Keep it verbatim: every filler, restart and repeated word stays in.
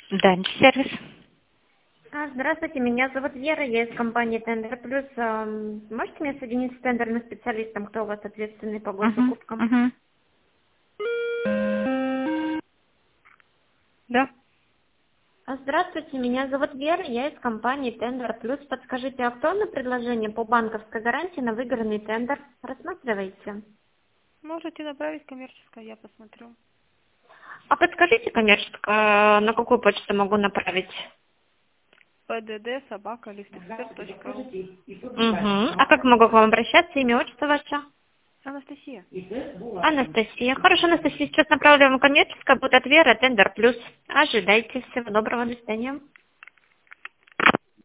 Дальше сервис. А, Здравствуйте, меня зовут Вера, я из компании Тендер Плюс. Ам, Можете меня соединить с тендерным специалистом, кто у вас ответственный по Угу, госзакупкам? угу. Да. А, Здравствуйте, меня зовут Вера, я из компании Тендер Плюс. Подскажите, акtuально предложение по банковской гарантии на выигранный тендер? Рассматриваете? Можете направить коммерческое, я посмотрю. А подскажите, коммерческое, на какую почту могу направить? пдд собака лифтэксперт точка ру. Угу. А как могу к вам обращаться? Имя, отчество ваше? Анастасия. Анастасия. Хорошо, Анастасия, сейчас направлю вам коммерческое, будет от Веры, Тендер Плюс. Ожидайте. Всего доброго, до свидания.